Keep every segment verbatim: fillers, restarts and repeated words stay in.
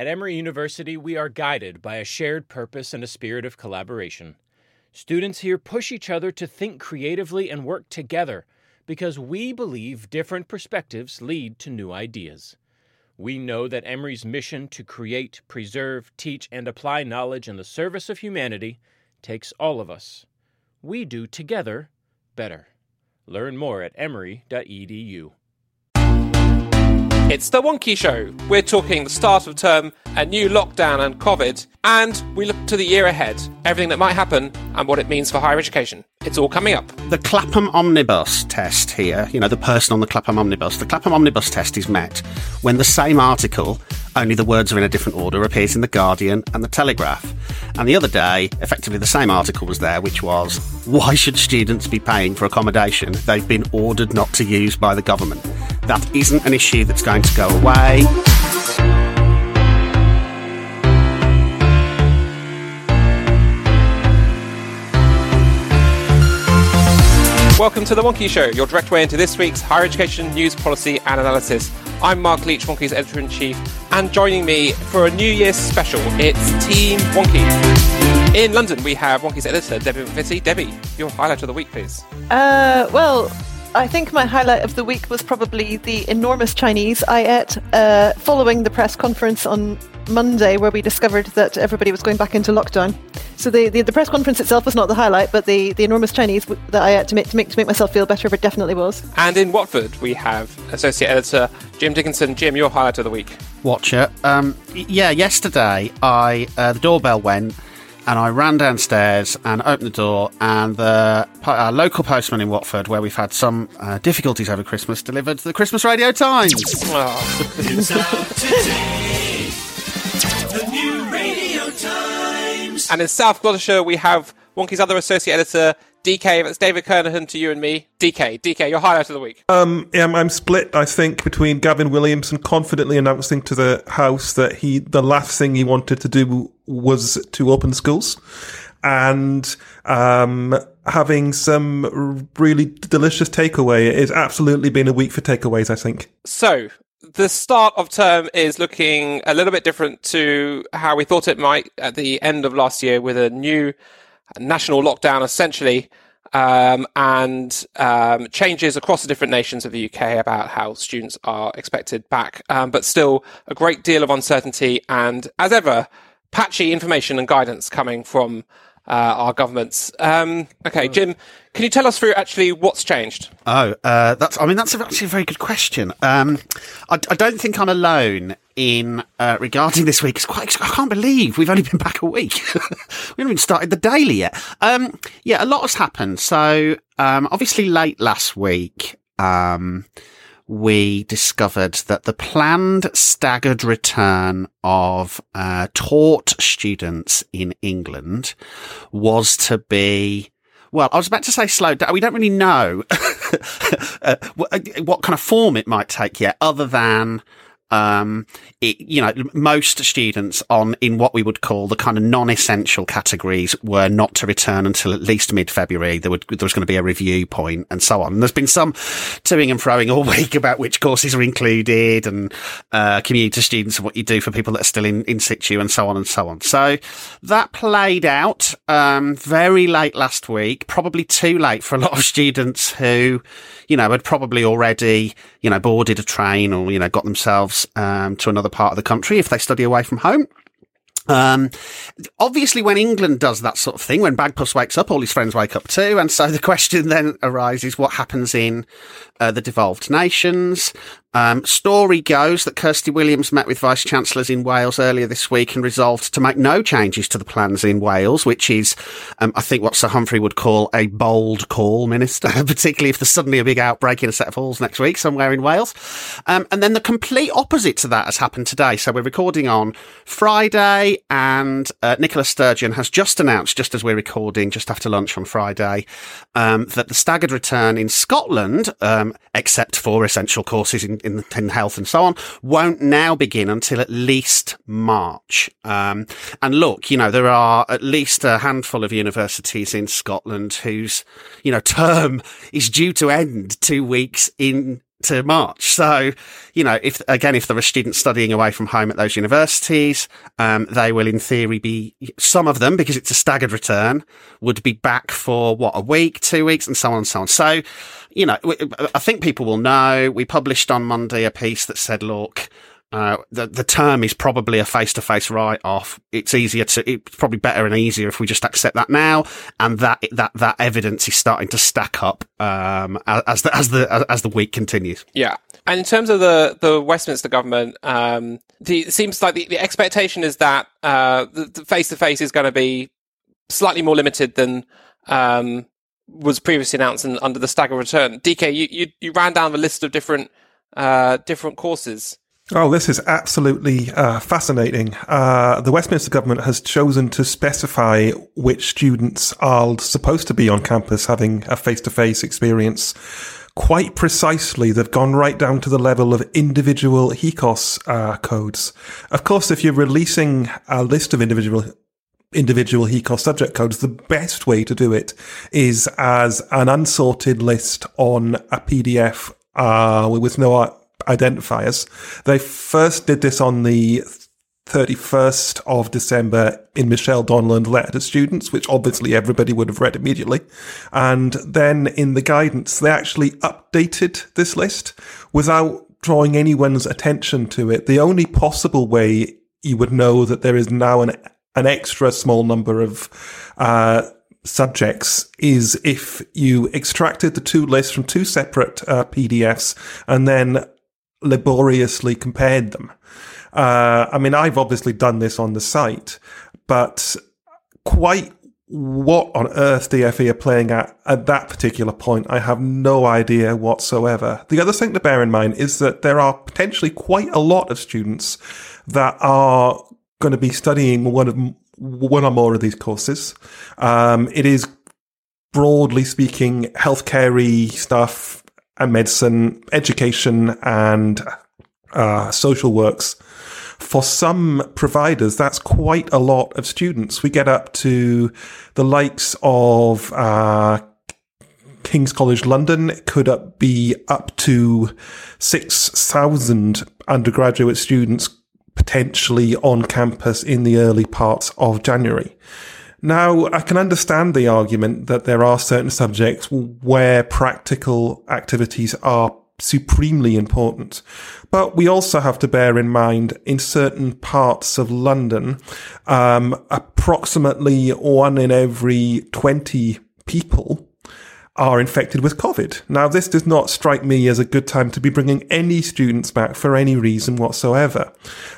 At Emory University, we are guided by a shared purpose and a spirit of collaboration. Students here push each other to think creatively and work together because we believe different perspectives lead to new ideas. We know that Emory's mission to create, preserve, teach, and apply knowledge in the service of humanity takes all of us. We do together better. Learn more at emory dot e d u. It's The Wonky Show. We're talking the start of term, a new lockdown and COVID, and we look to the year ahead, everything that might happen and what it means for higher education. It's all coming up. The Clapham Omnibus test here, you know, the person on the Clapham Omnibus, the Clapham Omnibus test is met when the same article, only the words are in a different order, appears in The Guardian and The Telegraph. And the other day, effectively the same article was there, which was, why should students be paying for accommodation they've been ordered not to use by the government? That isn't an issue that's going to go away. Welcome to The Wonky Show, your direct way into this week's higher education news, policy and analysis. I'm Mark Leach, Wonky's editor-in-chief, and joining me for a New Year's special, it's Team Wonky. In London, we have Wonky's editor, Debbie McVitie. Debbie, your highlight of the week, please. Uh, well, I think my highlight of the week was probably the enormous Chinese I ate uh, following the press conference on Monday, where we discovered that everybody was going back into lockdown. So the, the, the press conference itself was not the highlight, but the, the enormous Chinese that I ate to make, to make to make myself feel better, but definitely was. And in Watford, we have Associate Editor Jim Dickinson. Jim, your highlight of the week. Watcher. Um, yeah, yesterday I uh, the doorbell went and I ran downstairs and opened the door, and the uh, local postman in Watford, where we've had some uh, difficulties over Christmas, delivered the Christmas Radio Times. Oh. It's out today. The new Radio Times. And in South Gloucestershire, we have Wonky's other associate editor, D K. That's David Kernahan to you and me. D K, D K, your highlight of the week. Um, yeah, I'm, I'm split, I think, between Gavin Williamson confidently announcing to the House that he the last thing he wanted to do was to open schools, and um, having some really delicious takeaway. It has absolutely been a week for takeaways, I think. So, the start of term is looking a little bit different to how we thought it might at the end of last year, with a new national lockdown, essentially, um, and um, changes across the different nations of the U K about how students are expected back, um, but still a great deal of uncertainty and, as ever, patchy information and guidance coming from uh, our governments. Um, okay, Jim, can you tell us through actually what's changed? Oh, uh, that's, I mean, that's actually a very good question. Um, I, I don't think I'm alone in uh, regarding this week. It's quite, I can't believe we've only been back a week. We haven't even started the daily yet. Um, yeah, a lot has happened. So, um, obviously late last week, um, we discovered that the planned staggered return of uh, taught students in England was to be, well, I was about to say slowed down. We don't really know uh, what, what kind of form it might take yet, other than Um, it, you know, most students on in what we would call the kind of non-essential categories were not to return until at least mid-February. There, would, there was going to be a review point and so on. And there's been some toing and froing all week about which courses are included, and uh, commuter students and what you do for people that are still in, in situ, and so on and so on. So that played out um, very late last week, probably too late for a lot of students who, you know, had probably already, you know, boarded a train or, you know, got themselves um, to another part of the country if they study away from home. Um, obviously when England does that sort of thing, when Bagpuss wakes up, all his friends wake up too. And so the question then arises, what happens in uh, the devolved nations? Um, story goes that Kirsty Williams met with vice chancellors in Wales earlier this week and resolved to make no changes to the plans in Wales, which is, um, I think what Sir Humphrey would call a bold call, Minister, particularly if there's suddenly a big outbreak in a set of halls next week somewhere in Wales. Um, and then the complete opposite to that has happened today. So we're recording on Friday, and uh, Nicola Sturgeon has just announced, just as we're recording, just after lunch on Friday, um, that the staggered return in Scotland, um, except for essential courses in In, in health and so on, won't now begin until at least March. Um, and look, you know, there are at least a handful of universities in Scotland whose, you know, term is due to end two weeks in to March. So, you know, if again, if there are students studying away from home at those universities, um, they will in theory be, some of them, because it's a staggered return, would be back for what, a week, two weeks, and so on and so on. So, you know, I think people will know. We published on Monday a piece that said, look, Uh, the, the term is probably a face-to-face write-off. It's easier to, it's probably better and easier if we just accept that now. And that, that, that evidence is starting to stack up, um, as the, as the, as the week continues. Yeah. And in terms of the, the Westminster government, um, the, it seems like the, the expectation is that, uh, the, the face-to-face is going to be slightly more limited than, um, was previously announced in, under the staggered return. D K, you, you, you ran down the list of different, uh, different courses. Oh, this is absolutely uh, fascinating. Uh, the Westminster government has chosen to specify which students are supposed to be on campus having a face-to-face experience quite precisely. They've gone right down to the level of individual H E C O S uh, codes. Of course, if you're releasing a list of individual individual H E C O S subject codes, the best way to do it is as an unsorted list on a P D F uh, with no identifiers. They first did this on the thirty-first of December in Michelle Donland's letter to students, which obviously everybody would have read immediately. And then in the guidance, they actually updated this list without drawing anyone's attention to it. The only possible way you would know that there is now an, an extra small number of uh, subjects is if you extracted the two lists from two separate uh, P D Fs and then laboriously compared them. Uh, I mean, I've obviously done this on the site, but quite what on earth D F E are playing at at that particular point, I have no idea whatsoever. The other thing to bear in mind is that there are potentially quite a lot of students that are going to be studying one of one or more of these courses. Um, it is, broadly speaking, healthcare-y stuff, and medicine, education, and uh, social works. For some providers, that's quite a lot of students. We get up to the likes of uh, King's College London. It could up, be up to six thousand undergraduate students potentially on campus in the early parts of January. Now, I can understand the argument that there are certain subjects where practical activities are supremely important. But we also have to bear in mind, in certain parts of London, um, approximately one in every twenty people are infected with COVID. Now, this does not strike me as a good time to be bringing any students back for any reason whatsoever.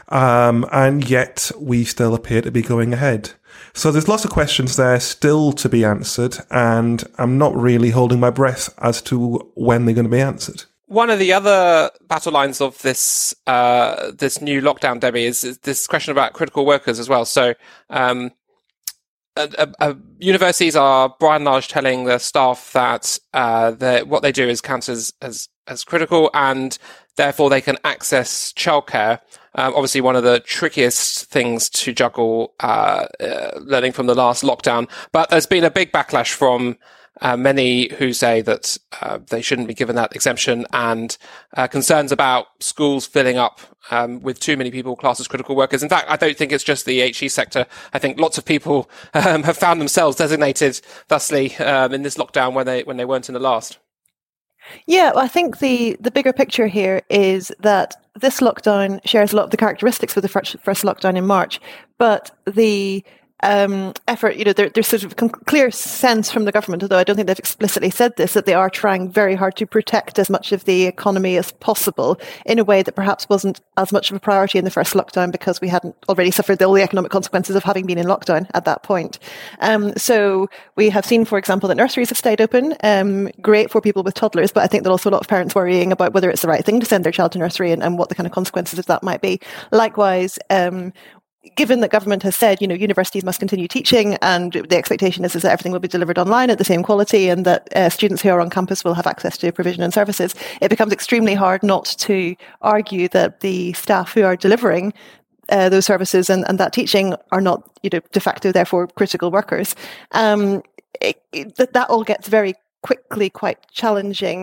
Um, and yet, we still appear to be going ahead. So there's lots of questions there still to be answered, and I'm not really holding my breath as to when they're going to be answered. One of the other battle lines of this uh, this new lockdown, Debbie, is, is this question about critical workers as well. So um, uh, uh, universities are, by and large, telling their staff that uh, what they do is counted as, as, as critical, and therefore they can access childcare. Um, obviously, one of the trickiest things to juggle, uh, uh, learning from the last lockdown. But there's been a big backlash from uh, many who say that uh, they shouldn't be given that exemption, and uh, concerns about schools filling up um, with too many people classed as critical workers. In fact, I don't think it's just the H E sector. I think lots of people um, have found themselves designated thusly um, in this lockdown when they when they weren't in the last. Yeah, well, I think the, the bigger picture here is that this lockdown shares a lot of the characteristics with the first, first lockdown in March, but the um, effort, you know, there, there's sort of a clear sense from the government, although I don't think they've explicitly said this, that they are trying very hard to protect as much of the economy as possible in a way that perhaps wasn't as much of a priority in the first lockdown because we hadn't already suffered all the economic consequences of having been in lockdown at that point. Um, so we have seen, for example, that nurseries have stayed open, um, great for people with toddlers, but I think there are also a lot of parents worrying about whether it's the right thing to send their child to nursery and, and what the kind of consequences of that might be. Likewise, um, given that government has said, you know, universities must continue teaching and the expectation is, is that everything will be delivered online at the same quality and that uh, students who are on campus will have access to provision and services, it becomes extremely hard not to argue that the staff who are delivering uh, those services and, and that teaching are not, you know, de facto, therefore, critical workers. Um, it, it, that, that all gets very quickly quite challenging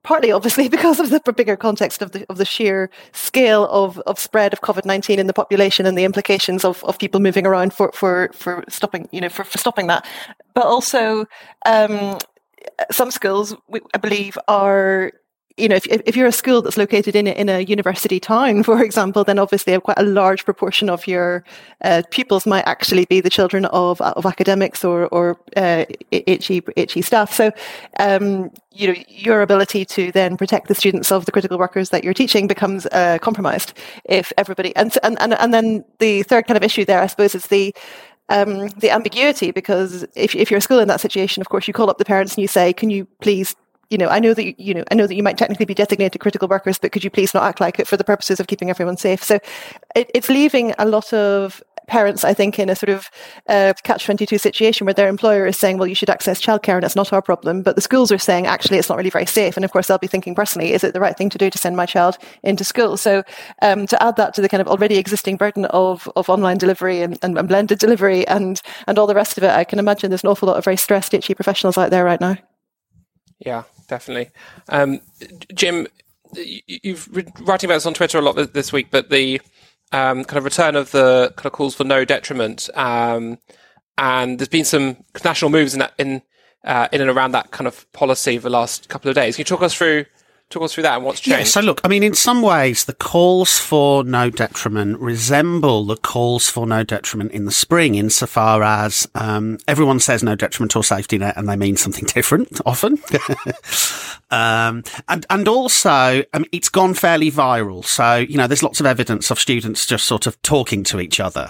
partly obviously because of the bigger context of the of the sheer scale of, of spread of COVID nineteen in the population and the implications of, of people moving around for, for, for stopping, you know, for, for stopping that. But also, um, some schools, we, I believe, are, you know, if if you're a school that's located in a, in a university town, for example, then obviously quite a large proportion of your uh, pupils might actually be the children of of academics or or uh, H E H E staff. So, um, you know, your ability to then protect the students of the critical workers that you're teaching becomes uh, compromised if everybody. And and and and then the third kind of issue there, I suppose, is the um, the ambiguity, because if if you're a school in that situation, of course, you call up the parents and you say, "Can you please?" You know, I know that you, you know, I know that you might technically be designated critical workers, but could you please not act like it for the purposes of keeping everyone safe? So, it, it's leaving a lot of parents, I think, in a sort of uh, catch twenty-two situation where their employer is saying, "Well, you should access childcare, and it's not our problem," but the schools are saying, "Actually, it's not really very safe." And of course, they'll be thinking personally, "Is it the right thing to do to send my child into school?" So, um, to add that to the kind of already existing burden of of online delivery and, and, and blended delivery and and all the rest of it, I can imagine there's an awful lot of very stressed H E professionals out there right now. Yeah, definitely. Um, Jim, you've been writing about this on Twitter a lot this week, but the um, kind of return of the kind of calls for no detriment, um, and there's been some national moves in that, in uh, in and around that kind of policy for the last couple of days. Can you talk us through talk us through that and what's changed? Yeah, so look, I mean, in some ways, the calls for no detriment resemble the calls for no detriment in the spring, insofar as um, everyone says no detriment or safety net, and they mean something different often. um, and and also, I mean, it's gone fairly viral. So, you know, there's lots of evidence of students just sort of talking to each other,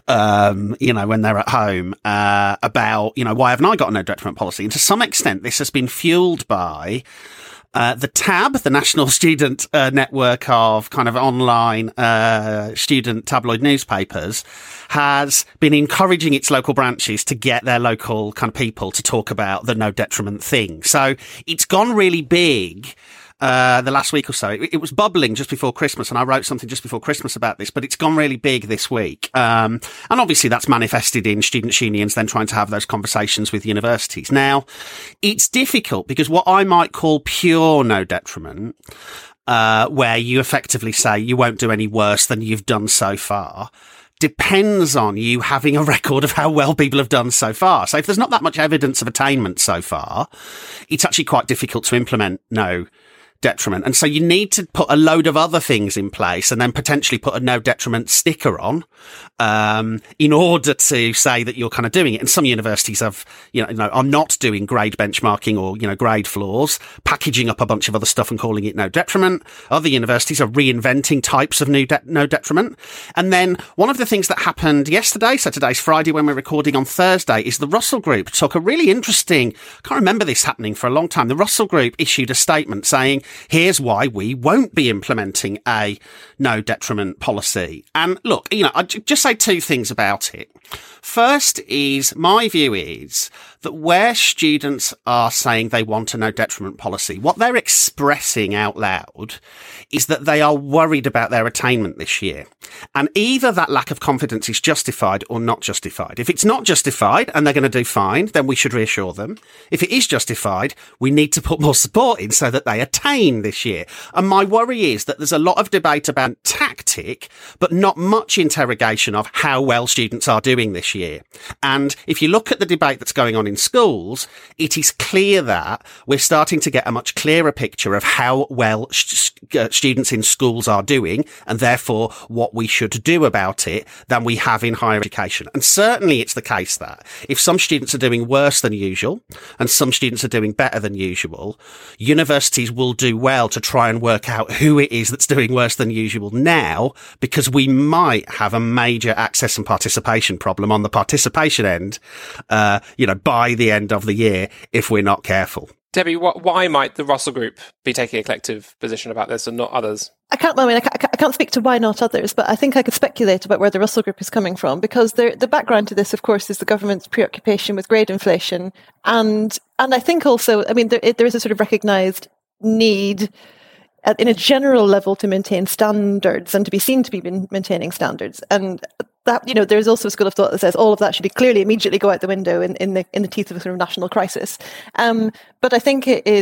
um, you know, when they're at home uh, about, you know, why haven't I got a no detriment policy? And to some extent, this has been fueled by Uh, the T A B, the National Student uh, Network of kind of online uh, student tabloid newspapers, has been encouraging its local branches to get their local kind of people to talk about the no detriment thing. So it's gone really big. Uh, the last week or so, it, it was bubbling just before Christmas, and I wrote something just before Christmas about this, but it's gone really big this week. Um, and obviously that's manifested in student unions then trying to have those conversations with universities. Now, it's difficult because what I might call pure no detriment, uh, where you effectively say you won't do any worse than you've done so far, depends on you having a record of how well people have done so far. So if there's not that much evidence of attainment so far, it's actually quite difficult to implement no detriment. And so you need to put a load of other things in place and then potentially put a no detriment sticker on, um, in order to say that you're kind of doing it. And some universities have, you know, you know, are not doing grade benchmarking or, you know, grade floors, packaging up a bunch of other stuff and calling it no detriment. Other universities are reinventing types of new de- no detriment. And then one of the things that happened yesterday, so today's Friday when we're recording on Thursday, is the Russell Group took a really interesting, I can't remember this happening for a long time. The Russell Group issued a statement saying, here's why we won't be implementing a no detriment policy. And look, you know, I'd just say two things about it. First is, my view is that where students are saying they want a no detriment policy, what they're expressing out loud is that they are worried about their attainment this year. And either that lack of confidence is justified or not justified. If it's not justified and they're going to do fine, then we should reassure them. If it is justified, we need to put more support in so that they attain this year. And my worry is that there's a lot of debate about tactic, but not much interrogation of how well students are doing this year. And if you look at the debate that's going on in schools, it is clear that we're starting to get a much clearer picture of how well sh- uh, students in schools are doing, and therefore what we should do about it, than we have in higher education. And certainly it's the case that if some students are doing worse than usual and some students are doing better than usual, universities will do well to try and work out who it is that's doing worse than usual now, because we might have a major access and participation problem on the participation end, uh, you know, by the end of the year if we're not careful. Debbie, wh- why might the Russell Group be taking a collective position about this and not others? I can't. I mean, I can't, I can't speak to why not others, but I think I could speculate about where the Russell Group is coming from, because the the background to this, of course, is the government's preoccupation with grade inflation, and and I think also, I mean, there there is a sort of recognised need at, in a general level to maintain standards and to be seen to be maintaining standards, and that, you know, there's also a school of thought that says all of that should be clearly immediately go out the window in, in the in the teeth of a sort of national crisis. Um, but I think it is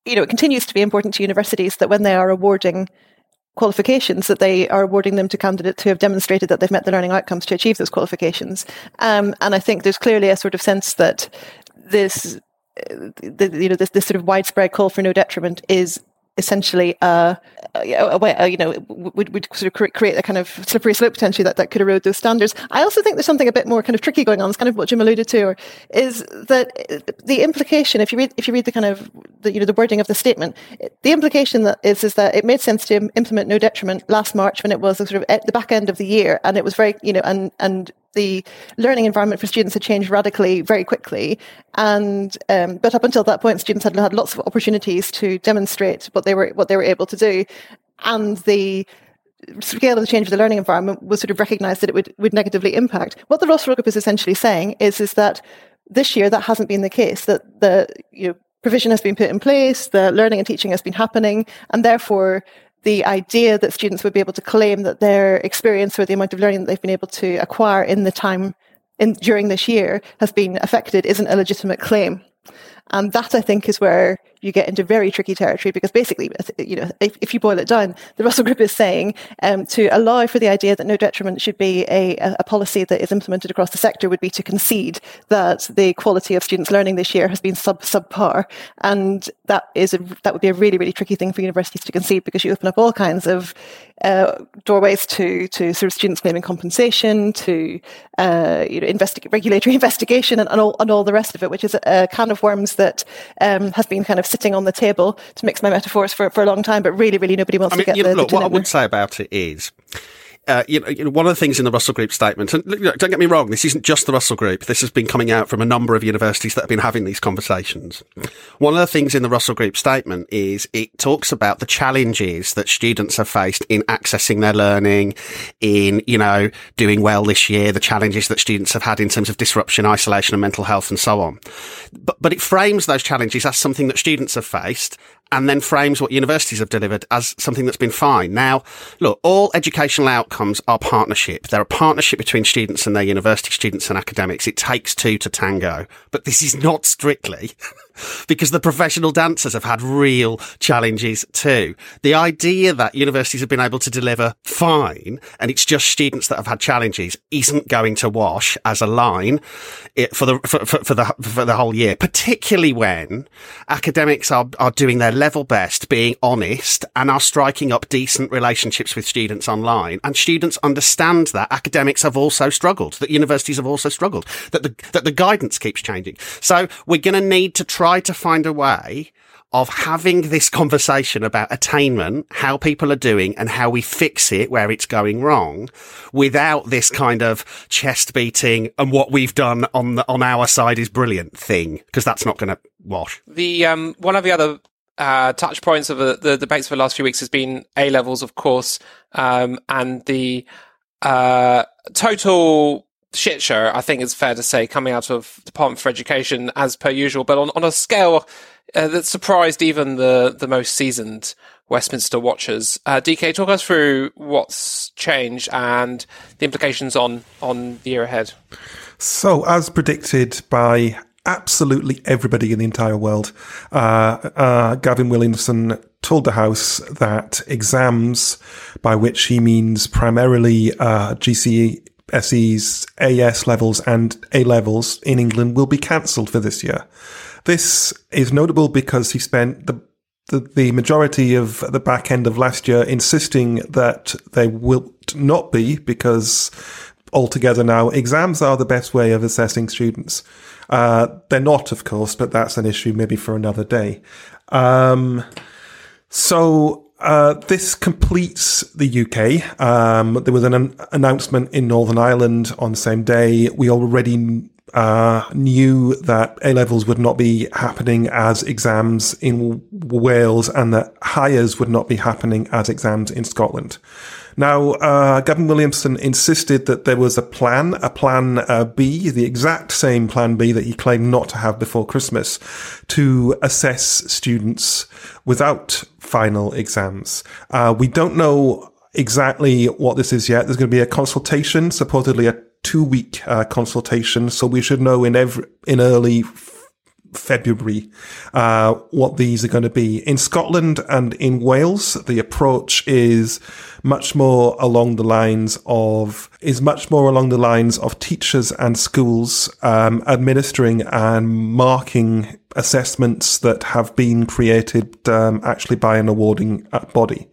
you know, it continues to be important to universities that when they are awarding qualifications, that they are awarding them to candidates who have demonstrated that they've met the learning outcomes to achieve those qualifications. Um, and I think there's clearly a sort of sense that this, the, you know, this, this sort of widespread call for no detriment is essentially uh, a, a way, uh, you know, would, would sort of create a kind of slippery slope potentially that, that could erode those standards. I also think there's something a bit more kind of tricky going on. It's kind of what Jim alluded to, or is that the implication, if you read, if you read the kind of, the, you know, the wording of the statement, the implication that is, is that it made sense to implement no detriment last March when it was the sort of at the back end of the year, and it was very, you know, and, and the learning environment for students had changed radically very quickly. And um, but up until that point, students had had lots of opportunities to demonstrate what they were what they were able to do. And the scale of the change of the learning environment was sort of recognised that it would, would negatively impact. What the Russell Group is essentially saying is, is that this year that hasn't been the case, that the you know provision has been put in place, the learning and teaching has been happening, and therefore the idea that students would be able to claim that their experience or the amount of learning that they've been able to acquire in the time in, during this year has been affected isn't a legitimate claim. And that, I think, is where you get into very tricky territory, because basically, you know, if, if you boil it down, the Russell Group is saying um, to allow for the idea that no detriment should be a, a policy that is implemented across the sector would be to concede that the quality of students learning this year has been sub subpar, and that is a, that would be a really really tricky thing for universities to concede, because you open up all kinds of uh, doorways to to sort of students claiming compensation, to uh, you know investigate regulatory investigation, and, and all and all the rest of it, which is a, a can of worms that um, has been kind of sitting on the table, to mix my metaphors, for, for a long time, but really, really nobody wants I mean, to get you know, the, look, the what I would say about it is, Uh, you know, you know, one of the things in the Russell Group statement, and look, don't get me wrong, this isn't just the Russell Group. This has been coming out from a number of universities that have been having these conversations. One of the things in the Russell Group statement is it talks about the challenges that students have faced in accessing their learning, in, you know, doing well this year, the challenges that students have had in terms of disruption, isolation and mental health and so on. But, but it frames those challenges as something that students have faced, and then frames what universities have delivered as something that's been fine. Now, look, all educational outcomes are partnership. They're a partnership between students and their university, students and academics. It takes two to tango. But this is not strictly because the professional dancers have had real challenges too. The idea that universities have been able to deliver fine and it's just students that have had challenges isn't going to wash as a line for the for, for, for the for the whole year, particularly when academics are are doing their level best, being honest, and are striking up decent relationships with students online. And students understand that academics have also struggled, that universities have also struggled, that the that the guidance keeps changing. So we're going to need to try to find a way of having this conversation about attainment, how people are doing, and how we fix it where it's going wrong, without this kind of chest beating and what we've done on the, on our side is brilliant thing, because that's not going to wash. The um, one of the other uh, touch points of the, the debates for the last few weeks has been A levels, of course, um, and the uh, total shit show, I think it's fair to say, coming out of Department for Education as per usual, but on, on a scale uh, that surprised even the, the most seasoned Westminster watchers. Uh, D K, talk us through what's changed and the implications on, on the year ahead. So, as predicted by absolutely everybody in the entire world, uh, uh, Gavin Williamson told the House that exams, by which he means primarily uh, G C E S Es, A S levels and A levels in England, will be cancelled for this year. This is notable because he spent the, the the majority of the back end of last year insisting that they will not be, because altogether now exams are the best way of assessing students. Uh, they're not, of course, but that's an issue maybe for another day. Um, so Uh, this completes the U K. Um, there was an an announcement in Northern Ireland on the same day. We already uh, knew that A-levels would not be happening as exams in Wales, and that Highers would not be happening as exams in Scotland. Now, uh, Gavin Williamson insisted that there was a plan, a plan uh, B, the exact same plan B that he claimed not to have before Christmas, to assess students without final exams. Uh, we don't know exactly what this is yet. There's going to be a consultation, supposedly a two-week uh, consultation, so we should know in every in early February, uh, what these are going to be. In Scotland and in Wales, the approach is much more along the lines of, is much more along the lines of teachers and schools, um, administering and marking assessments that have been created, um, actually by an awarding body.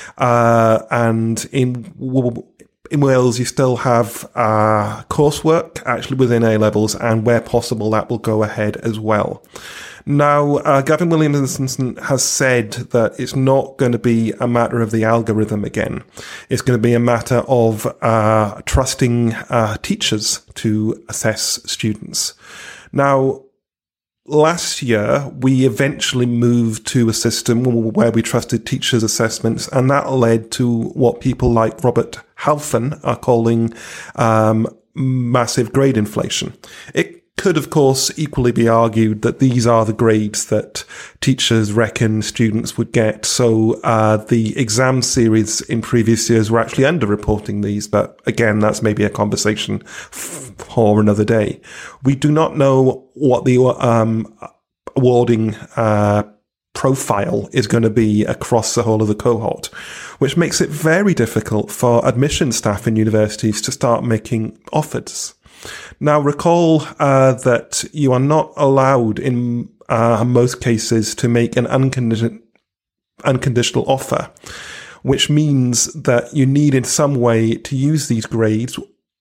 Uh, and in, In Wales, you still have uh, coursework actually within A-levels, and where possible, that will go ahead as well. Now, uh, Gavin Williamson has said that it's not going to be a matter of the algorithm again. It's going to be a matter of uh, trusting uh, teachers to assess students. Now, last year, we eventually moved to a system where we trusted teachers' assessments, and that led to what people like Robert Halfon are calling um, massive grade inflation. It could, of course, equally be argued that these are the grades that teachers reckon students would get. So uh, the exam series in previous years were actually underreporting these. But again, that's maybe a conversation f- for another day. We do not know what the um, awarding uh, profile is going to be across the whole of the cohort, which makes it very difficult for admission staff in universities to start making offers. Now, recall uh, that you are not allowed in uh, most cases to make an uncondition- unconditional offer, which means that you need in some way to use these grades.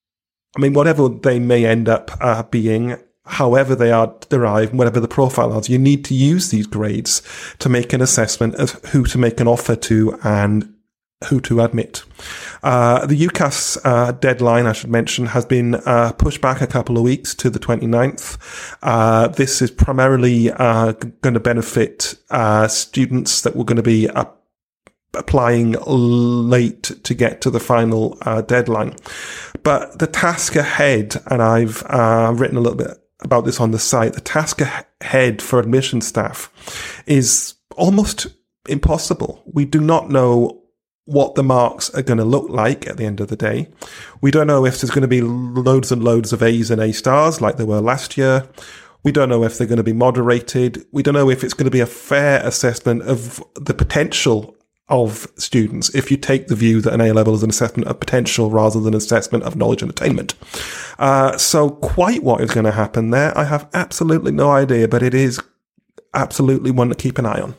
I mean, whatever they may end up uh, being, however they are derived, whatever the profile is, you need to use these grades to make an assessment of who to make an offer to and who to admit. Uh, the UCAS uh, deadline, I should mention, has been uh, pushed back a couple of weeks to the twenty-ninth. Uh, this is primarily uh, g- going to benefit uh, students that were going to be uh, applying late to get to the final uh, deadline. But the task ahead, and I've uh, written a little bit about this on the site, the task ahead for admission staff is almost impossible. We do not know what the marks are going to look like at the end of the day. We don't know if there's going to be loads and loads of A's and A stars like there were last year. We don't know if they're going to be moderated. We don't know if it's going to be a fair assessment of the potential of students if you take the view that an A-level is an assessment of potential rather than an assessment of knowledge and attainment. Uh, so quite what is going to happen there, I have absolutely no idea, but it is absolutely one to keep an eye on.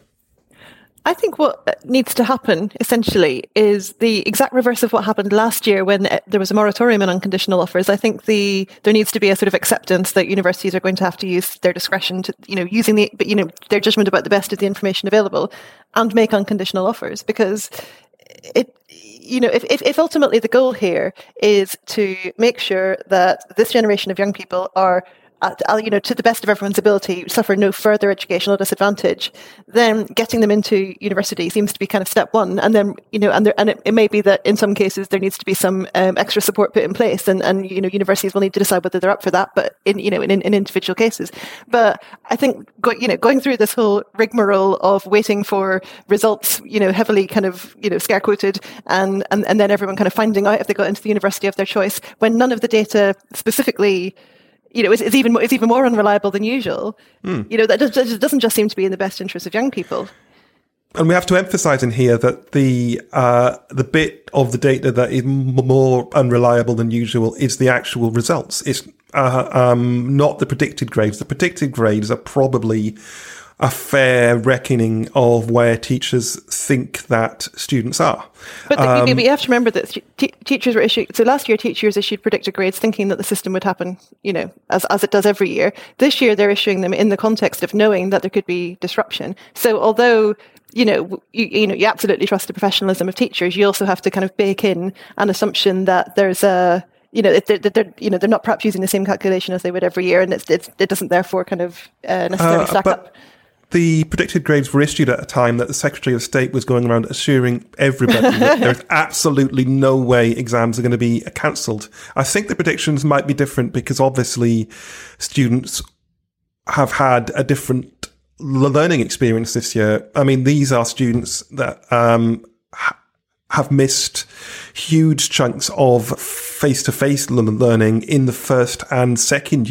I think what needs to happen, essentially, is the exact reverse of what happened last year when there was a moratorium on unconditional offers. I think the there needs to be a sort of acceptance that universities are going to have to use their discretion to, you know, using the, you know, their judgment about the best of the information available and make unconditional offers. Because it, you know, if, if, if ultimately the goal here is to make sure that this generation of young people are, At, you know, to the best of everyone's ability, suffer no further educational disadvantage, then getting them into university seems to be kind of step one. And then, you know, and there, and it, it may be that in some cases there needs to be some um, extra support put in place, and, and you know, universities will need to decide whether they're up for that. But in you know, in, in individual cases, but I think go, you know, going through this whole rigmarole of waiting for results, you know, heavily kind of you know scare quoted, and and and then everyone kind of finding out if they got into the university of their choice when none of the data specifically, you know, it's, it's even it's even more unreliable than usual. Mm. You know, that does, that doesn't just seem to be in the best interest of young people. And we have to emphasise in here that the uh, the bit of the data that is m- more unreliable than usual is the actual results. It's uh, um, not the predicted grades. The predicted grades are probably a fair reckoning of where teachers think that students are. But, the, um, you, but you have to remember that t- teachers were issued, so last year teachers issued predicted grades thinking that the system would happen, you know, as, as it does every year. This year they're issuing them in the context of knowing that there could be disruption. So although, you know, you, you know, you absolutely trust the professionalism of teachers, you also have to kind of bake in an assumption that there's a, you know, they're, they're, you know, they're not perhaps using the same calculation as they would every year, and it's, it's, it doesn't therefore kind of uh, necessarily uh, stack but- up. The predicted grades were issued at a time that the Secretary of State was going around assuring everybody that there's absolutely no way exams are going to be cancelled. I think the predictions might be different because obviously students have had a different learning experience this year. I mean, these are students that um, ha- have missed huge chunks of face-to-face learning in the first and second year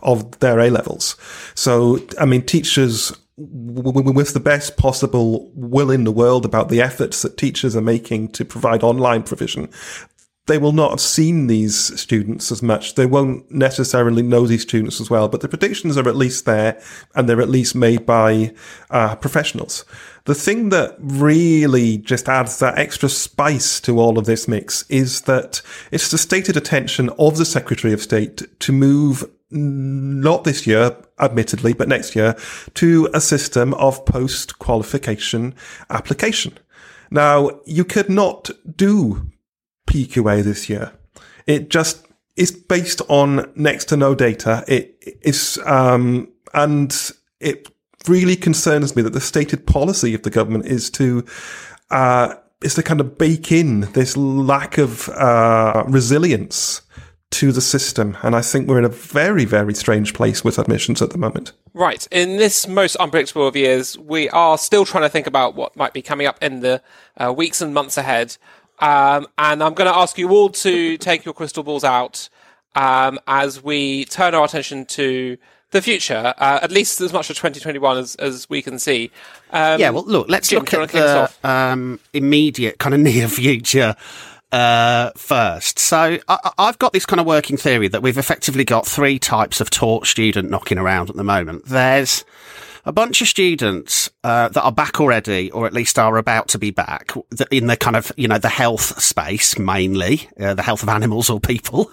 of their A levels. So, I mean, teachers w- w- with the best possible will in the world about the efforts that teachers are making to provide online provision, they will not have seen these students as much. They won't necessarily know these students as well, but the predictions are at least there, and they're at least made by uh, professionals. The thing that really just adds that extra spice to all of this mix is that it's the stated intention of the Secretary of State to move, not this year, admittedly, but next year, to a system of post-qualification application. Now, you could not do P Q A this year. It just is based on next to no data. It is, um, and it really concerns me that the stated policy of the government is to, uh, is to kind of bake in this lack of, uh, resilience to the system. And I think we're in a very, very strange place with admissions at the moment. Right. In this most unpredictable of years, we are still trying to think about what might be coming up in the uh, weeks and months ahead. Um, and I'm going to ask you all to take your crystal balls out um, as we turn our attention to the future, uh, at least as much of twenty twenty-one as, as we can see. Um, yeah, well, look, let's Jim, look at the um, immediate kind of near future uh, first. So I, I've got this kind of working theory that we've effectively got three types of taught student knocking around at the moment. There's a bunch of students uh, that are back already, or at least are about to be back, in the kind of, you know, the health space mainly, uh, the health of animals or people,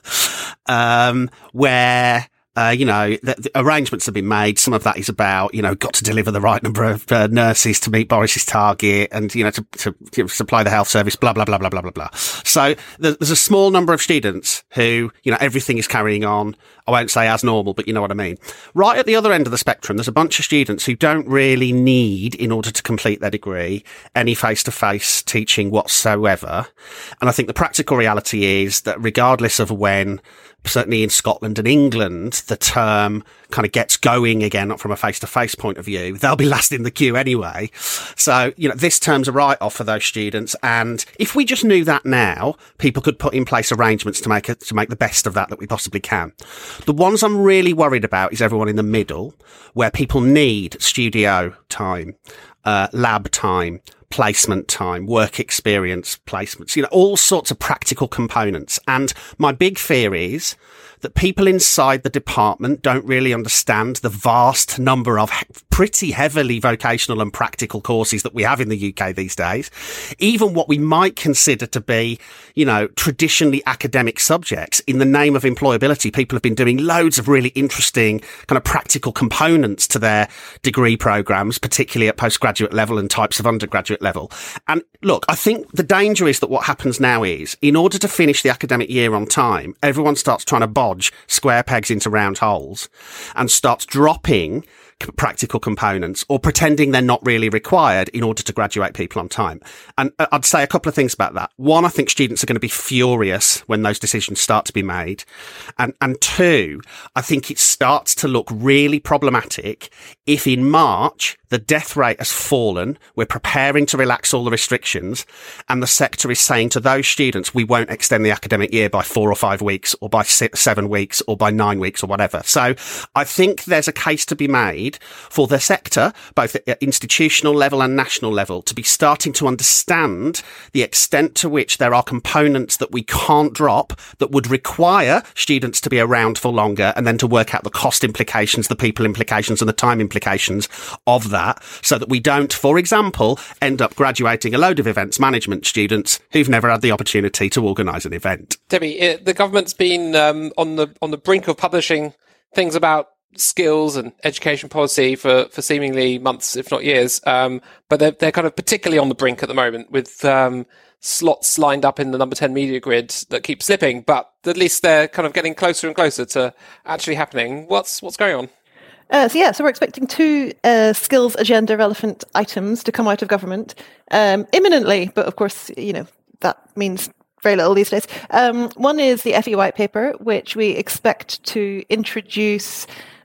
um, where Uh, you know, the, the arrangements have been made. Some of that is about, you know, got to deliver the right number of uh, nurses to meet Boris's target and, you know, to, to, to supply the health service, blah, blah, blah, blah, blah, blah, blah. So there's a small number of students who, you know, everything is carrying on. I won't say as normal, but you know what I mean. Right at the other end of the spectrum, there's a bunch of students who don't really need, in order to complete their degree, any face-to-face teaching whatsoever. And I think the practical reality is that regardless of when, certainly in Scotland and England, the term kind of gets going again from a face-to-face point of view, they'll be last in the queue anyway. So, you know, this term's a write-off for those students. And if we just knew that now, people could put in place arrangements to make it, to make the best of that that we possibly can. The ones I'm really worried about is everyone in the middle, where people need studio time, uh, lab time, placement time, work experience placements, you know, all sorts of practical components. And my big fear is that people inside the department don't really understand the vast number of pretty heavily vocational and practical courses that we have in the U K these days. Even what we might consider to be, you know, traditionally academic subjects, in the name of employability, people have been doing loads of really interesting kind of practical components to their degree programs, particularly at postgraduate level and types of undergraduate level. And look, I think the danger is that what happens now is, in order to finish the academic year on time, everyone starts trying to bodge square pegs into round holes and starts dropping practical components or pretending they're not really required in order to graduate people on time. And I'd say a couple of things about that. One, I think students are going to be furious when those decisions start to be made. And, and two, I think it starts to look really problematic if in March the death rate has fallen, we're preparing to relax all the restrictions, and the sector is saying to those students, we won't extend the academic year by four or five weeks or by six, seven weeks or by nine weeks or whatever. So I think there's a case to be made for the sector, both at institutional level and national level, to be starting to understand the extent to which there are components that we can't drop that would require students to be around for longer, and then to work out the cost implications, the people implications and the time implications of that, so that we don't, for example, end up graduating a load of events management students who've never had the opportunity to organise an event. Debbie, it, the government's been um, on the on the brink of publishing things about skills and education policy for, for seemingly months, if not years. Um, but they're, they're kind of particularly on the brink at the moment with um, slots lined up in the number ten media grid that keep slipping, but at least they're kind of getting closer and closer to actually happening. What's, what's going on? Uh, so yeah, so we're expecting two uh, skills agenda relevant items to come out of government um, imminently, but of course, you know, that means very little these days. Um, one is the F E white paper, which we expect to introduce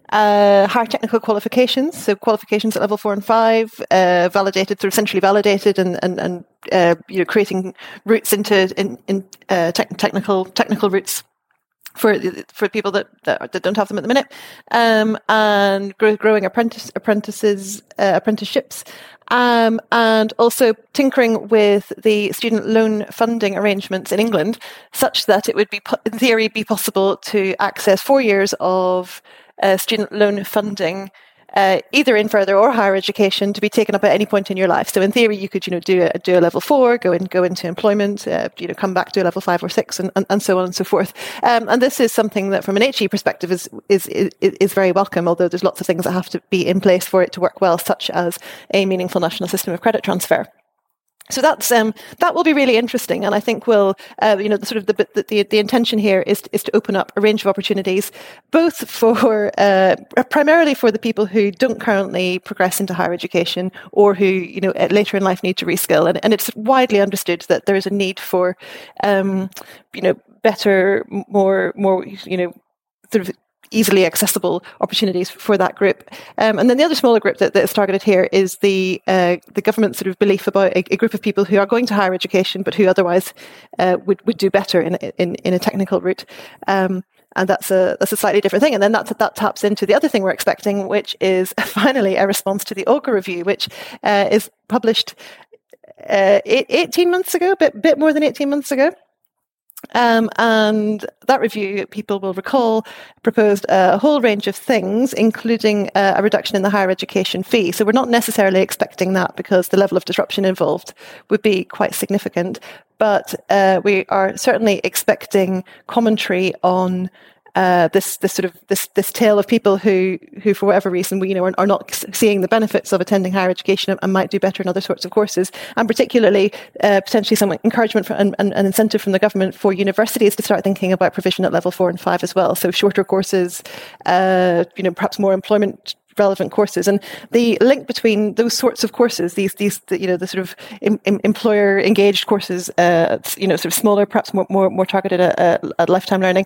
uh, higher technical qualifications, so qualifications at level four and five, uh, validated, sort of centrally validated, and and and uh, you know, creating routes into in, in uh, te- technical technical routes for for people that, that that don't have them at the minute, um, and grow, growing apprentice apprentices uh, apprenticeships, um, and also tinkering with the student loan funding arrangements in England, such that it would be in theory be possible to access four years of uh, student loan funding. Uh, either in further or higher education, to be taken up at any point in your life. So in theory, you could, you know, do a, do a level four, go in, go into employment, uh, you know, come back to a level five or six, and, and, and so on and so forth. Um, and this is something that, from an H E perspective, is, is is is very welcome. Although there's lots of things that have to be in place for it to work well, such as a meaningful national system of credit transfer. So that's um, that will be really interesting, and I think will uh, you know the sort of the, the the intention here is is to open up a range of opportunities, both for uh, primarily for the people who don't currently progress into higher education or who you know later in life need to reskill, and and it's widely understood that there is a need for um, you know better, more more you know sort of easily accessible opportunities for that group. Um, and then the other smaller group that, that is targeted here is the uh, the government sort of belief about a, a group of people who are going to higher education but who otherwise uh, would, would do better in, in, in a technical route. Um, and that's a that's a slightly different thing. And then that, that taps into the other thing we're expecting, which is finally a response to the Olga Review, which uh, is published uh, eight, eighteen months ago, a bit, bit more than eighteen months ago. Um, and that review, people will recall, proposed a whole range of things, including uh, a reduction in the higher education fee. So we're not necessarily expecting that because the level of disruption involved would be quite significant. But uh, we are certainly expecting commentary on Uh, this this sort of this this tale of people who who for whatever reason we you know are, are not seeing the benefits of attending higher education and, and might do better in other sorts of courses, and particularly uh, potentially some encouragement for, and, and, and incentive from the government for universities to start thinking about provision at level four and five as well. So shorter courses, uh, you know, perhaps more employment relevant courses, and the link between those sorts of courses, these these the, you know the sort of em, em, employer engaged courses, uh, you know, sort of smaller, perhaps more more, more targeted at, at lifetime learning,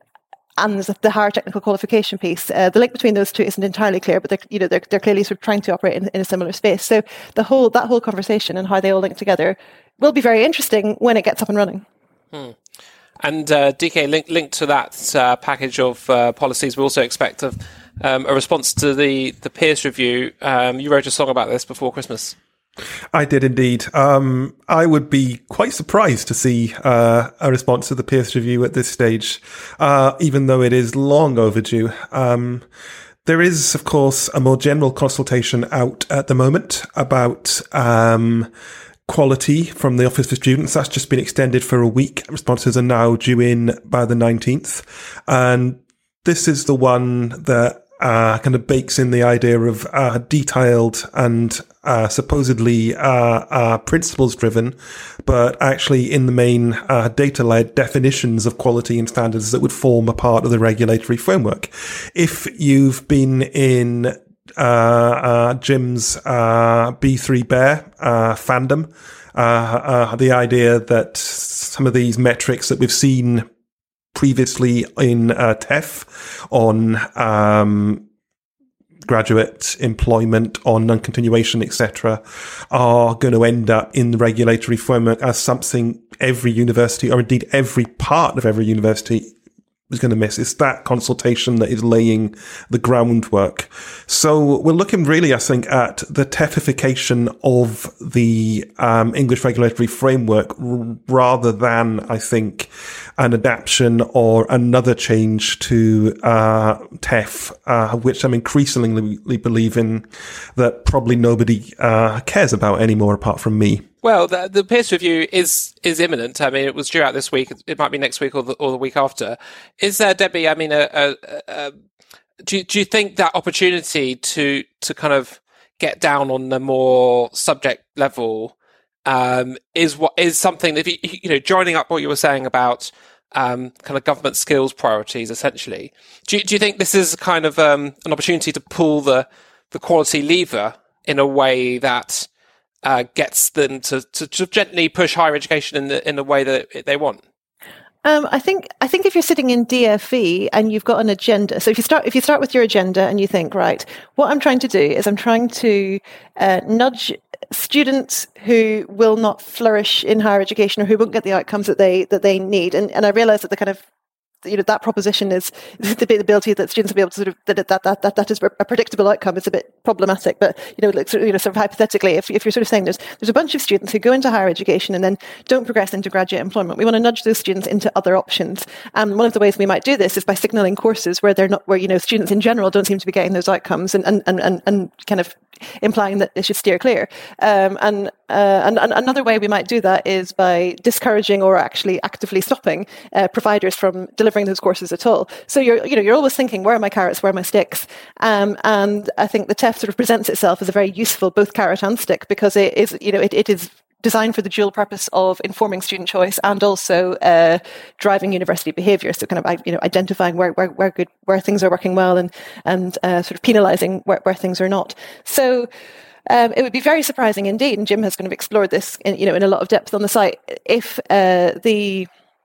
and the higher technical qualification piece. Uh, the link between those two isn't entirely clear, but they're, you know, they're, they're clearly sort of trying to operate in, in a similar space. So the whole that whole conversation and how they all link together will be very interesting when it gets up and running. Hmm. And uh, D K, link, linked to that uh, package of uh, policies, we also expect a, um, a response to the, the Pearce Review. Um, you wrote a song about this before Christmas. I did indeed. Um, I would be quite surprised to see uh, a response to the Pearce Review at this stage, uh, even though it is long overdue. Um, there is, of course, a more general consultation out at the moment about um, quality from the Office for Students. That's just been extended for a week. Responses are now due in by the nineteenth. And this is the one that Uh, kind of bakes in the idea of uh, detailed and uh, supposedly uh, uh, principles-driven, but actually in the main uh, data-led definitions of quality and standards that would form a part of the regulatory framework. If you've been in uh, uh, Jim's uh, B three Bear uh, fandom, uh, uh, the idea that some of these metrics that we've seen previously in uh, T E F on um, graduate employment, on non-continuation, et cetera, are going to end up in the regulatory framework as something every university, or indeed every part of every university, is going to miss. It's that consultation that is laying the groundwork. So we're looking really, I think, at the TEFification of the um, English regulatory framework r- rather than, I think, an adaptation or another change to uh, T E F, uh, which I'm increasingly believing that probably nobody uh, cares about anymore apart from me. Well, the, the Pearce Review is is imminent. I mean, it was due out this week. It might be next week or the, or the week after. Is there, Debbie? I mean, a, a, a, do do you think that opportunity to to kind of get down on the more subject level um, is what is something that you, you know, joining up what you were saying about um, kind of government skills priorities, essentially? Do you, do you think this is kind of um, an opportunity to pull the the quality lever in a way that Uh, gets them to, to, to gently push higher education in the in the way that they want? Um, I think I think if you're sitting in D F E and you've got an agenda, so if you start if you start with your agenda and you think, right, what I'm trying to do is I'm trying to uh, nudge students who will not flourish in higher education or who won't get the outcomes that they that they need, and and I realise that the kind of you know, that proposition is the ability that students will be able to sort of, that that that that, that is a predictable outcome is a bit problematic. But, you know, like, you know, sort of hypothetically, if, if you're sort of saying there's, there's a bunch of students who go into higher education and then don't progress into graduate employment, we want to nudge those students into other options. And one of the ways we might do this is by signalling courses where they're not, where, you know, students in general don't seem to be getting those outcomes and, and, and, and, and kind of implying that they should steer clear. Um, and, uh, and, and another way we might do that is by discouraging or actually actively stopping uh, providers from delivering those courses at all. So you're, you know, you're always thinking, where are my carrots, where are my sticks? Um, and I think the T E F sort of presents itself as a very useful both carrot and stick, because it is, you know, it, it is designed for the dual purpose of informing student choice and also uh, driving university behaviour. So kind of, you know, identifying where where where good where things are working well and and uh, sort of penalising where, where things are not. So. Um, it would be very surprising indeed, and Jim has kind of explored this, in, you know, in a lot of depth on the site, if uh, the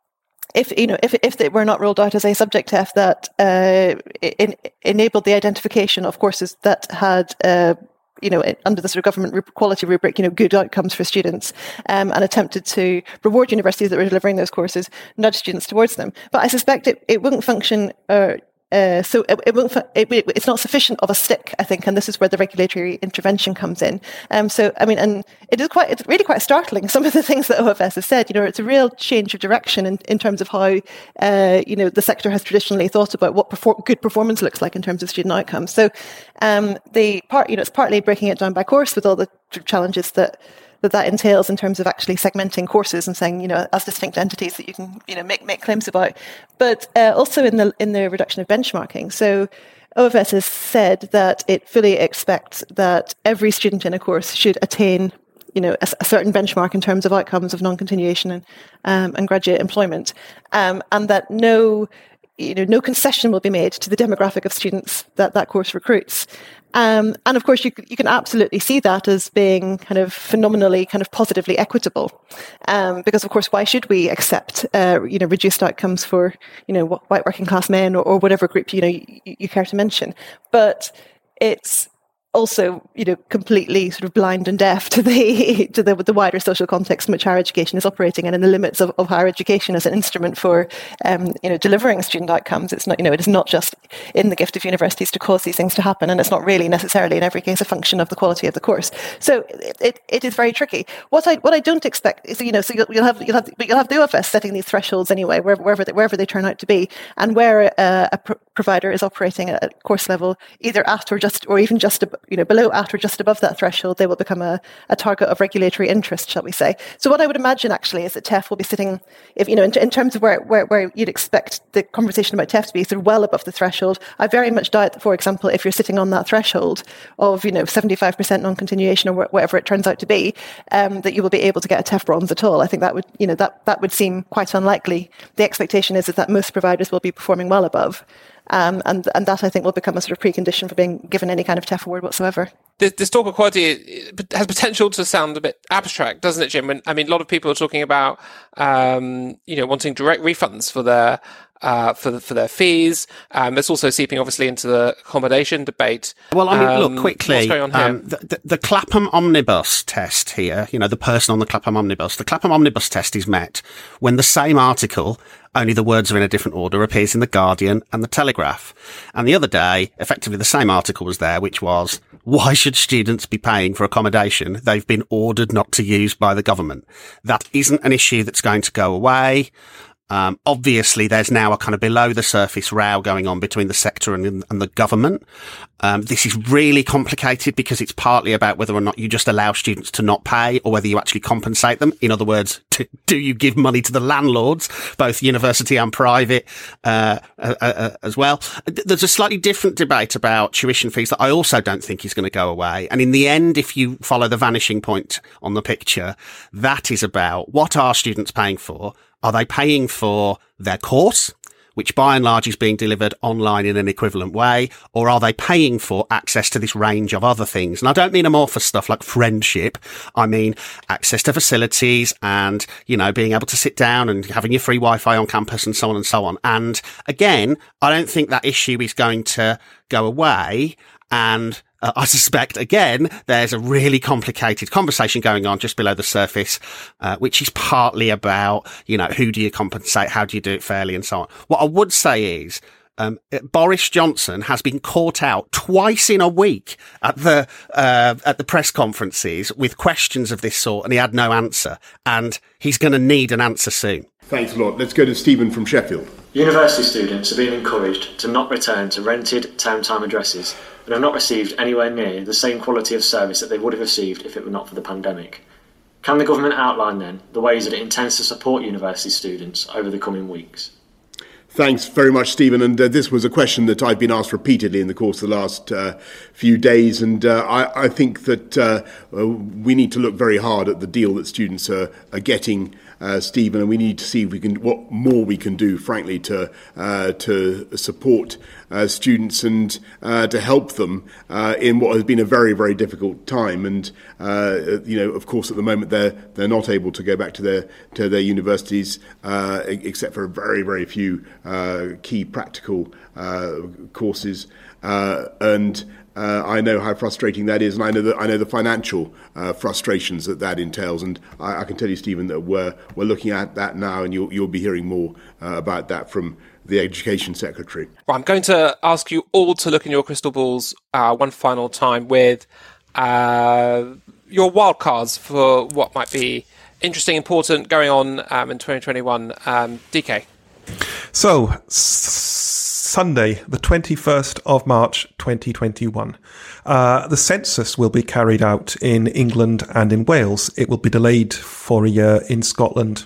if you know if if they were not rolled out as a subject T E F that uh, in, enabled the identification of courses that had. Uh, you know, under the sort of government quality rubric, you know, good outcomes for students, um, and attempted to reward universities that were delivering those courses, nudge students towards them. But I suspect it, it wouldn't function, uh, uh, so it, it won't, fu- it, it's not sufficient of a stick, I think, and this is where the regulatory intervention comes in. Um, so, I mean, and it is quite, it's really quite startling, some of the things that O F S has said. You know, it's a real change of direction in, in terms of how, uh, you know, the sector has traditionally thought about what perfor- good performance looks like in terms of student outcomes. So, um, the part, you know, it's partly breaking it down by course with all the challenges that that that entails in terms of actually segmenting courses and saying, you know, as distinct entities that you can, you know, make make claims about, but uh, also in the in the reduction of benchmarking. So O F S has said that it fully expects that every student in a course should attain, you know, a, a certain benchmark in terms of outcomes of non-continuation and um, and graduate employment, um, and that no, you know, no concession will be made to the demographic of students that that course recruits. Um, and of course, you you can absolutely see that as being kind of phenomenally, kind of positively equitable, um, because of course, why should we accept uh, you know reduced outcomes for you know white working class men or, or whatever group you know you, you care to mention? But it's also, you know, completely sort of blind and deaf to the to the, the wider social context in which higher education is operating, and in the limits of, of higher education as an instrument for, um, you know, delivering student outcomes. It's not, you know, it is not just in the gift of universities to cause these things to happen, and it's not really necessarily in every case a function of the quality of the course. So it, it, it is very tricky. What I what I don't expect is, you know, so you'll, you'll have you'll have you'll have the O F S setting these thresholds anyway, wherever wherever they, wherever they turn out to be, and where uh, a pro- provider is operating at course level, either at or just or even just ab- you know below at or just above that threshold, they will become a, a target of regulatory interest, shall we say. So what I would imagine actually is that T E F will be sitting, if you know, in, in terms of where, where where you'd expect the conversation about T E F to be sort of well above the threshold. I very much doubt that, for example, if you're sitting on that threshold of, you know, seventy-five percent non-continuation or whatever it turns out to be, um, that you will be able to get a T E F bronze at all. I think that would, you know, that, that would seem quite unlikely. The expectation is, is that most providers will be performing well above. Um, and and that, I think, will become a sort of precondition for being given any kind of T E F award whatsoever. This, this talk of quality has potential to sound a bit abstract, doesn't it, Jim? When, I mean, a lot of people are talking about, um, you know, wanting direct refunds for their uh, for for their fees. Um, it's also seeping, obviously, into the accommodation debate. Well, I mean, um, look, quickly, what's going on here? Um, the, the, the Clapham Omnibus test here, you know, the person on the Clapham Omnibus, the Clapham Omnibus test is met when the same article, only the words are in a different order, appears in The Guardian and The Telegraph. And the other day, effectively the same article was there, which was, why should students be paying for accommodation they've been ordered not to use by the government? That isn't an issue that's going to go away. Um, obviously, there's now a kind of below the surface row going on between the sector and, and the government. Um, this is really complicated because it's partly about whether or not you just allow students to not pay or whether you actually compensate them. In other words, to, do you give money to the landlords, both university and private, uh, uh, uh, as well? There's a slightly different debate about tuition fees that I also don't think is going to go away. And in the end, if you follow the vanishing point on the picture, that is about what are students paying for? Are they paying for their course, which by and large is being delivered online in an equivalent way, or are they paying for access to this range of other things? And I don't mean amorphous stuff like friendship. I mean access to facilities and, you know, being able to sit down and having your free Wi-Fi on campus and so on and so on. And again, I don't think that issue is going to go away. And uh, I suspect, again, there's a really complicated conversation going on just below the surface, uh, which is partly about, you know, who do you compensate? How do you do it fairly and so on? What I would say is, Um, Boris Johnson has been caught out twice in a week at the uh, at the press conferences with questions of this sort, and he had no answer. And he's going to need an answer soon. Thanks a lot. Let's go to Stephen from Sheffield. University students are being encouraged to not return to rented term time addresses and have not received anywhere near the same quality of service that they would have received if it were not for the pandemic. Can the government outline then the ways that it intends to support university students over the coming weeks? Thanks very much, Stephen. And uh, this was a question that I've been asked repeatedly in the course of the last uh, few days. And uh, I, I think that uh, we need to look very hard at the deal that students are, are getting, uh, Stephen, and we need to see if we can, what more we can do, frankly, to uh, to support uh, students and uh, to help them uh, in what has been a very, very difficult time. And uh, you know, of course, at the moment they're they're not able to go back to their to their universities, uh, except for a very, very few uh, key practical uh, courses, uh, and. Uh, I know how frustrating that is, and I know that I know the financial uh, frustrations that that entails. And I, I can tell you, Stephen, that we're we're looking at that now, and you'll you'll be hearing more uh, about that from the Education Secretary. Well, I'm going to ask you all to look in your crystal balls uh, one final time with uh, your wildcards for what might be interesting, important going on um, in twenty twenty-one. Um, D K. So, s- Sunday, the twenty-first of March, twenty twenty-one. Uh, the census will be carried out in England and in Wales. It will be delayed for a year in Scotland.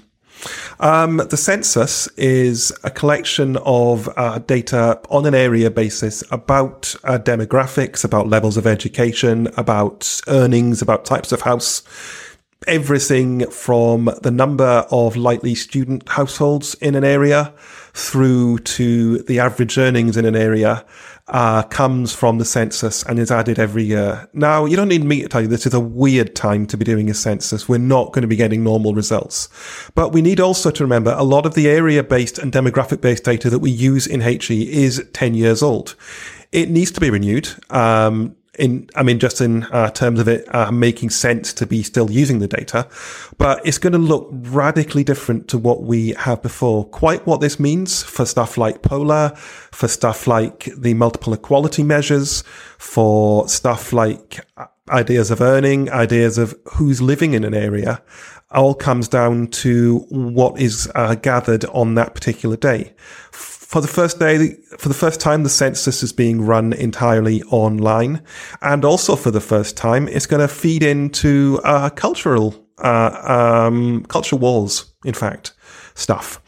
Um, the census is a collection of uh, data on an area basis about uh, demographics, about levels of education, about earnings, about types of house. Everything from the number of likely student households in an area through to the average earnings in an area uh, comes from the census and is added every year. Now, you don't need me to tell you this is a weird time to be doing a census. We're not going to be getting normal results. But we need also to remember a lot of the area-based and demographic-based data that we use in H E is ten years old. It needs to be renewed. Um, In, I mean, just in uh, terms of it uh, making sense to be still using the data, but it's going to look radically different to what we have before. Quite what this means for stuff like POLAR, for stuff like the multiple equality measures, for stuff like ideas of earning, ideas of who's living in an area, all comes down to what is uh, gathered on that particular day. For the first day, for the first time, the census is being run entirely online. And also for the first time, it's going to feed into uh, cultural, uh, um, culture wars, in fact, stuff.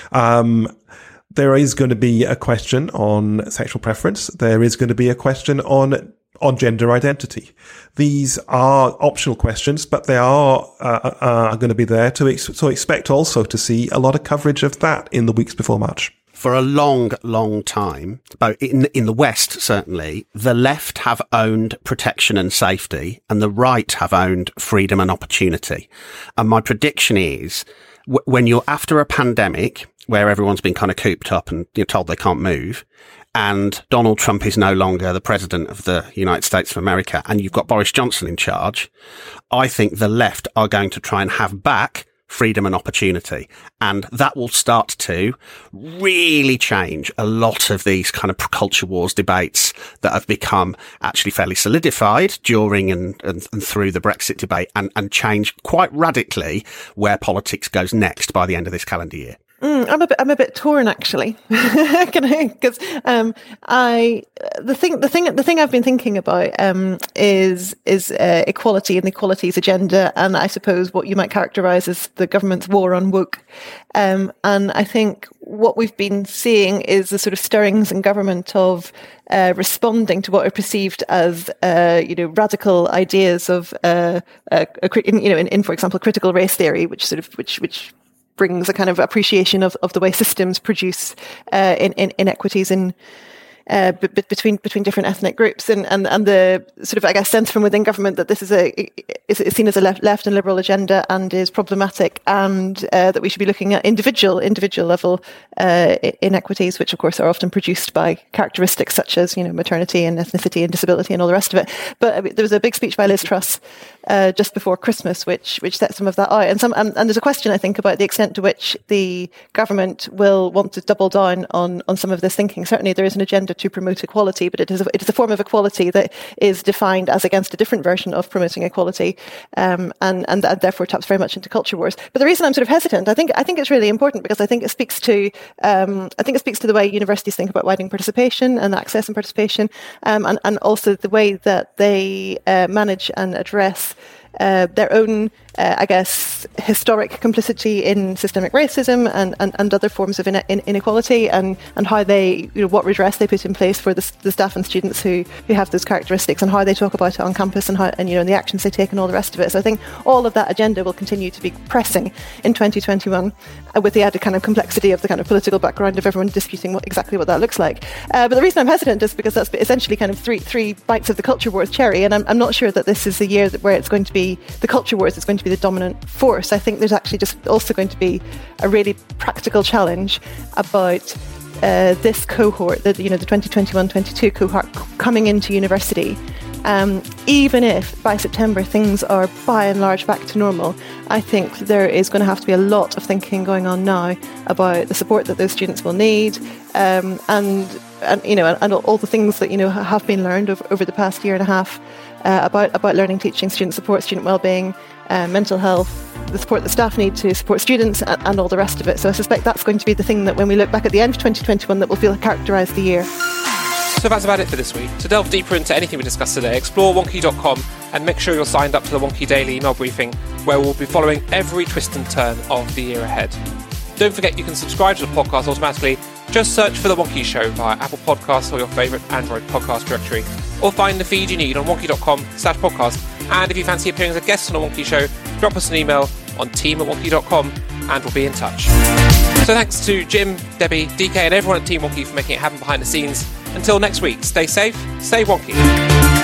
Um, there is going to be a question on sexual preference. There is going to be a question on on gender identity. These are optional questions, but they are uh, are going to be there to ex- so expect also to see a lot of coverage of that in the weeks before March. For a long, long time, both in, in the West, certainly, the left have owned protection and safety and the right have owned freedom and opportunity. And my prediction is w- when you're after a pandemic where everyone's been kind of cooped up and you're told they can't move, and Donald Trump is no longer the president of the United States of America, and you've got Boris Johnson in charge, I think the left are going to try and have back freedom and opportunity. And that will start to really change a lot of these kind of culture wars debates that have become actually fairly solidified during and, and, and through the Brexit debate, and, and change quite radically where politics goes next by the end of this calendar year. Mm, I'm a bit, I'm a bit torn actually, because um, I the thing, the thing, the thing I've been thinking about um, is is uh, equality and the equalities agenda, and I suppose what you might characterise as the government's war on woke. Um, and I think what we've been seeing is the sort of stirrings in government of uh, responding to what are perceived as uh, you know radical ideas of uh, a, a, you know in, in for example critical race theory, which sort of which which. brings a kind of appreciation of, of the way systems produce uh, in, in, inequities in uh, b- b- between between different ethnic groups, and, and, and the sort of, I guess, sense from within government that this is a is, is seen as a left, left and liberal agenda and is problematic, and uh, that we should be looking at individual individual level uh, inequities, which of course are often produced by characteristics such as, you know, maternity and ethnicity and disability and all the rest of it. But I mean, there was a big speech by Liz Truss uh, just before Christmas, which which set some of that out, and some and, and there's a question, I think, about the extent to which the government will want to double down on on some of this thinking. Certainly, there is an agenda to promote equality, but it is a, it is a form of equality that is defined as against a different version of promoting equality, um, and and that therefore taps very much into culture wars. But the reason I'm sort of hesitant, I think I think it's really important because I think it speaks to um, I think it speaks to the way universities think about widening participation and access and participation, um, and and also the way that they uh, manage and address Uh, their own, uh, I guess, historic complicity in systemic racism and, and, and other forms of in, in, inequality, and, and how they, you know, what redress they put in place for the, the staff and students who, who have those characteristics, and how they talk about it on campus, and how, and, you know, and the actions they take and all the rest of it. So I think all of that agenda will continue to be pressing in twenty twenty-one, uh, with the added kind of complexity of the kind of political background of everyone disputing what, exactly what that looks like. Uh, but the reason I'm hesitant is because that's essentially kind of three three bites of the culture wars cherry, and I'm, I'm not sure that this is a year that, where it's going to be the culture wars is going to be the dominant force. I think there's actually just also going to be a really practical challenge about uh, this cohort, the, you know, the twenty twenty-one twenty-two cohort coming into university. Um, even if by September things are by and large back to normal, I think there is going to have to be a lot of thinking going on now about the support that those students will need, um, and, and you know, and all the things that, you know, have been learned over, over the past year and a half. Uh, about about learning, teaching, student support, student wellbeing, uh, mental health, the support that staff need to support students, and, and all the rest of it. So I suspect that's going to be the thing that when we look back at the end of twenty twenty-one that will feel characterise the year. So that's about it for this week. To delve deeper into anything we discussed today, explore wonky dot com and make sure you're signed up to the Wonky Daily email briefing, where we'll be following every twist and turn of the year ahead. Don't forget you can subscribe to the podcast automatically. Just search for The Wonky Show via Apple Podcasts or your favourite Android podcast directory, or find the feed you need on wonky dot com slash podcast. And if you fancy appearing as a guest on The Wonky Show, drop us an email on team at wonky dot com and we'll be in touch. So thanks to Jim, Debbie, D K and everyone at Team Wonky for making it happen behind the scenes. Until next week, stay safe, stay wonky.